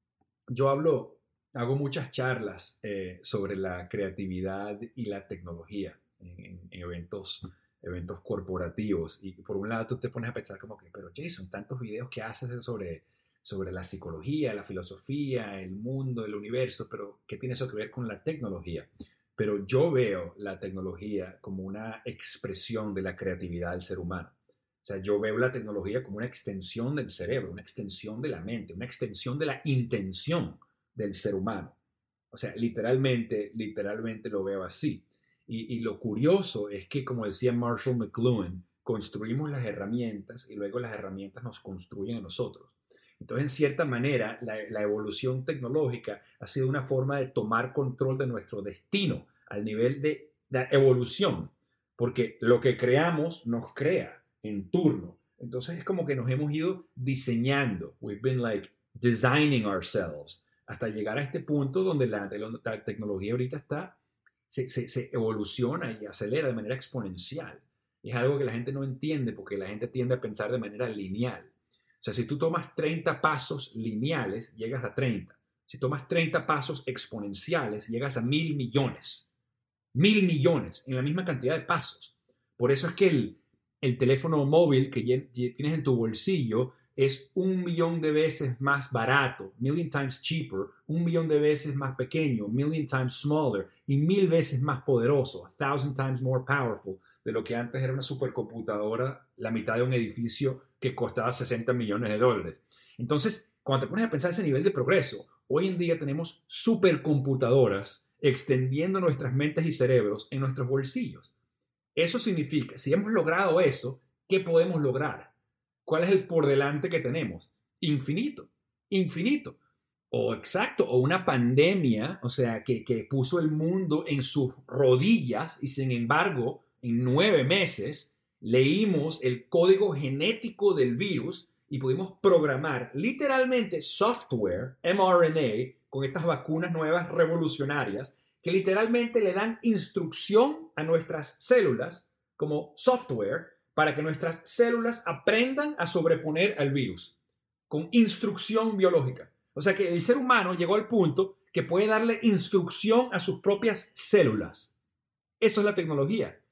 yo hablo, hago muchas charlas eh, sobre la creatividad y la tecnología en, en, en eventos, eventos corporativos. Y por un lado tú te pones a pensar como que, pero Jason, tantos videos que haces sobre, sobre la psicología, la filosofía, el mundo, el universo, pero ¿qué tiene eso que ver con la tecnología? Pero yo veo la tecnología como una expresión de la creatividad del ser humano. O sea, yo veo la tecnología como una extensión del cerebro, una extensión de la mente, una extensión de la intención del ser humano. O sea, literalmente, literalmente lo veo así. Y, y lo curioso es que, como decía Marshall McLuhan, construimos las herramientas y luego las herramientas nos construyen a nosotros. Entonces, en cierta manera, la, la evolución tecnológica ha sido una forma de tomar control de nuestro destino al nivel de la evolución, porque lo que creamos nos crea en turno. Entonces es como que nos hemos ido diseñando. We've been like designing ourselves hasta llegar a este punto donde la, la tecnología ahorita está, se, se, se evoluciona y acelera de manera exponencial. Es algo que la gente no entiende porque la gente tiende a pensar de manera lineal. O sea, si tú tomas treinta pasos lineales, llegas a treinta. Si tomas treinta pasos exponenciales, llegas a mil millones. Mil millones en la misma cantidad de pasos. Por eso es que el El teléfono móvil que tienes en tu bolsillo es un millón de veces más barato, million times cheaper, un millón de veces más pequeño, million times smaller, y mil veces más poderoso, a thousand times more powerful, de lo que antes era una supercomputadora, la mitad de un edificio que costaba sesenta millones de dólares. Entonces, cuando te pones a pensar ese nivel de progreso, hoy en día tenemos supercomputadoras extendiendo nuestras mentes y cerebros en nuestros bolsillos. Eso significa, si hemos logrado eso, ¿qué podemos lograr? ¿Cuál es el por delante que tenemos? Infinito, infinito. O exacto, o una pandemia, o sea, que, que puso el mundo en sus rodillas y sin embargo, en nueve meses, leímos el código genético del virus y pudimos programar literalmente software, M R N A, con estas vacunas nuevas revolucionarias, que literalmente le dan instrucción a nuestras células como software para que nuestras células aprendan a sobreponer al virus con instrucción biológica. O sea que el ser humano llegó al punto que puede darle instrucción a sus propias células. Eso es la tecnología.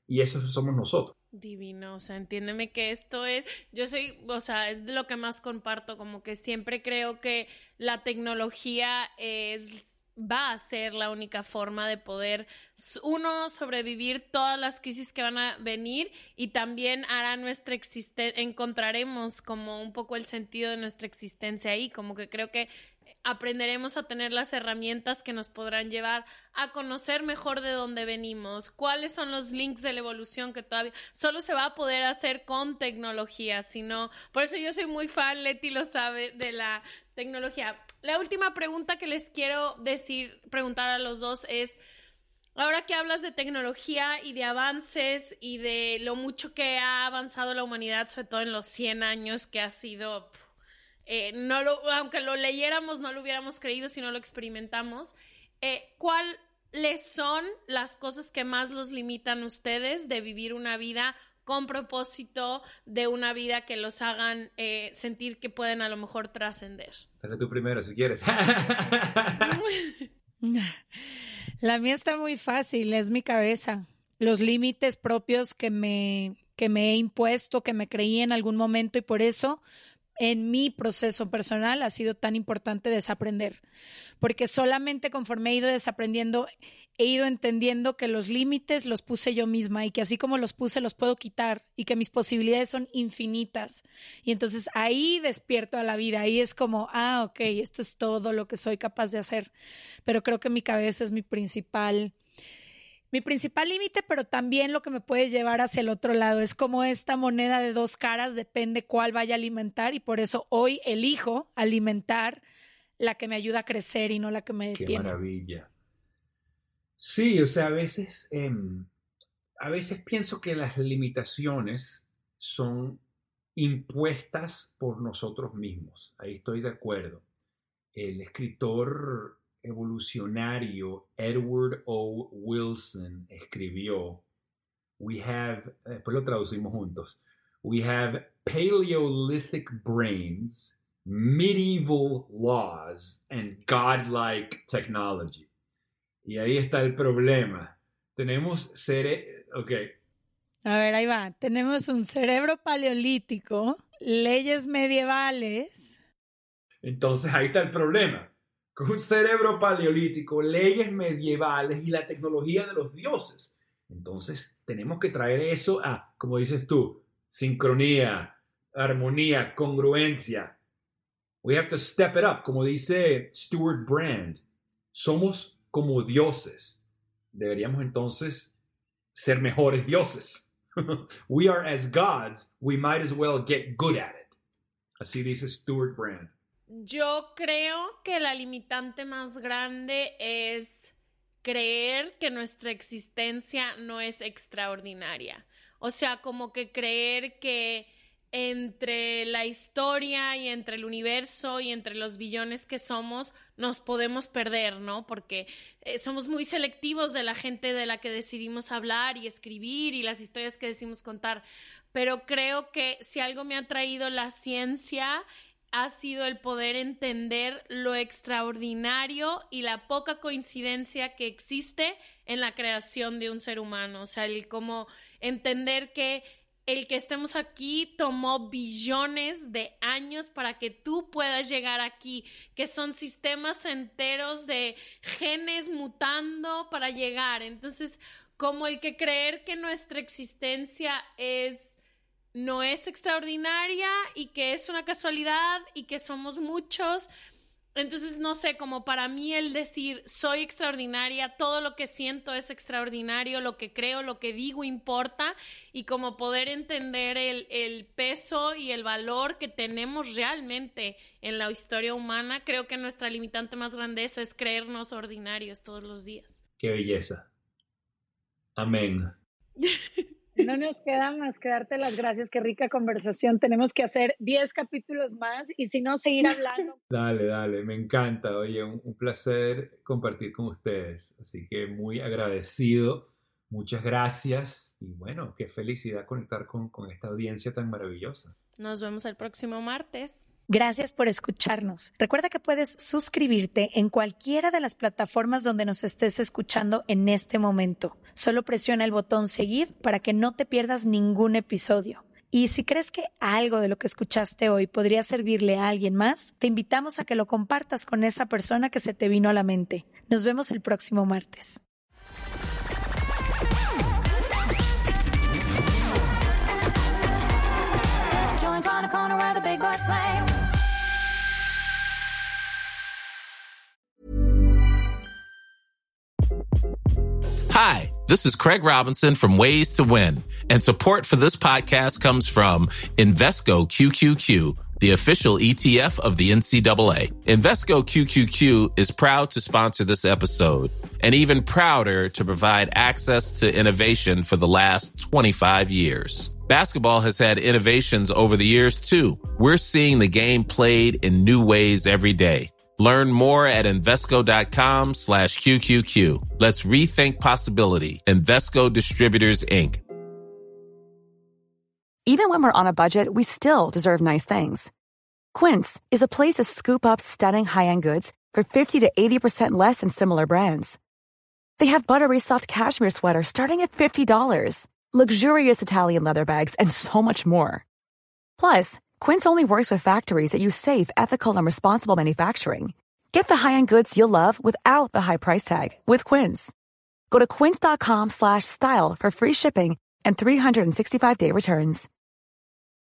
y eso somos nosotros. Divino, o sea, entiéndeme que esto es, yo soy, o sea, es de lo que más comparto, como que siempre creo que la tecnología es, va a ser la única forma de poder, uno, sobrevivir todas las crisis que van a venir y también hará nuestra existencia, encontraremos como un poco el sentido de nuestra existencia ahí, como que creo que aprenderemos a tener las herramientas que nos podrán llevar a conocer mejor de dónde venimos, cuáles son los links de la evolución que todavía solo se va a poder hacer con tecnología, sino, por eso yo soy muy fan, Leti lo sabe, de la tecnología. La última pregunta que les quiero decir, preguntar a los dos es, ahora que hablas de tecnología y de avances y de lo mucho que ha avanzado la humanidad, sobre todo en los cien años que ha sido... Eh, no lo, aunque lo leyéramos, no lo hubiéramos creído si no lo experimentamos. Eh, ¿Cuáles son las cosas que más los limitan a ustedes de vivir una vida con propósito, de una vida que los hagan eh, sentir que pueden a lo mejor trascender? Dale tú primero si quieres. La mía está muy fácil, es mi cabeza. Los límites propios que me, que me he impuesto, que me creí en algún momento, y por eso en mi proceso personal ha sido tan importante desaprender, porque solamente conforme he ido desaprendiendo, he ido entendiendo que los límites los puse yo misma y que así como los puse los puedo quitar y que mis posibilidades son infinitas. Y entonces ahí despierto a la vida, ahí es como, ah, ok, esto es todo lo que soy capaz de hacer. Pero creo que mi cabeza es mi principal... Mi principal límite, pero también lo que me puede llevar hacia el otro lado. Es como esta moneda de dos caras, depende cuál vaya a alimentar, y por eso hoy elijo alimentar la que me ayuda a crecer y no la que me detiene. Qué maravilla. Sí, o sea, a veces, eh, a veces pienso que las limitaciones son impuestas por nosotros mismos. Ahí estoy de acuerdo. El escritor evolucionario Edward O. Wilson escribió, we have, después lo traducimos juntos, we have Paleolithic brains, medieval laws, and godlike technology. Y ahí está el problema. Tenemos cere... Ok. A ver, ahí va. Tenemos un cerebro paleolítico, leyes medievales. Entonces ahí está el problema. Con un cerebro paleolítico, leyes medievales y la tecnología de los dioses. Entonces, tenemos que traer eso a, como dices tú, sincronía, armonía, congruencia. We have to step it up, como dice Stuart Brand. Somos como dioses. Deberíamos entonces ser mejores dioses. We are as gods, we might as well get good at it. Así dice Stuart Brand. Yo creo que la limitante más grande es creer que nuestra existencia no es extraordinaria. O sea, como que creer que entre la historia y entre el universo y entre los billones que somos, nos podemos perder, ¿no? Porque eh, somos muy selectivos de la gente de la que decidimos hablar y escribir y las historias que decidimos contar. Pero creo que si algo me ha traído la ciencia ha sido el poder entender lo extraordinario y la poca coincidencia que existe en la creación de un ser humano. O sea, el como entender que el que estemos aquí tomó billones de años para que tú puedas llegar aquí, que son sistemas enteros de genes mutando para llegar. Entonces, como el que creer que nuestra existencia es... no es extraordinaria y que es una casualidad y que somos muchos. Entonces, no sé, como para mí el decir soy extraordinaria, todo lo que siento es extraordinario, lo que creo, lo que digo importa, y como poder entender el, el peso y el valor que tenemos realmente en la historia humana. Creo que nuestra limitante más grande eso es creernos ordinarios todos los días. Qué belleza. Amén. No nos queda más que darte las gracias, qué rica conversación. Tenemos que hacer diez capítulos más y si no, seguir hablando. Dale, dale, me encanta. Oye, un, un placer compartir con ustedes. Así que muy agradecido. Muchas gracias. Y bueno, qué felicidad conectar con, con esta audiencia tan maravillosa. Nos vemos el próximo martes. Gracias por escucharnos. Recuerda que puedes suscribirte en cualquiera de las plataformas donde nos estés escuchando en este momento. Solo presiona el botón seguir para que no te pierdas ningún episodio. Y si crees que algo de lo que escuchaste hoy podría servirle a alguien más, te invitamos a que lo compartas con esa persona que se te vino a la mente. Nos vemos el próximo martes. Hi, this is Craig Robinson from Ways to Win, and support for this podcast comes from Invesco Q Q Q, the official E T F of the N C double A. Invesco Q Q Q is proud to sponsor this episode, and even prouder to provide access to innovation for the last twenty-five years. Basketball has had innovations over the years, too. We're seeing the game played in new ways every day. Learn more at Invesco.com slash QQQ. Let's rethink possibility. Invesco Distributors, Incorporated. Even when we're on a budget, we still deserve nice things. Quince is a place to scoop up stunning high-end goods for fifty to eighty percent less than similar brands. They have buttery soft cashmere sweaters starting at fifty dollars, luxurious Italian leather bags, and so much more. Plus, Quince only works with factories that use safe, ethical, and responsible manufacturing. Get the high-end goods you'll love without the high price tag with Quince. Go to quince.com slash style for free shipping and three sixty-five day returns.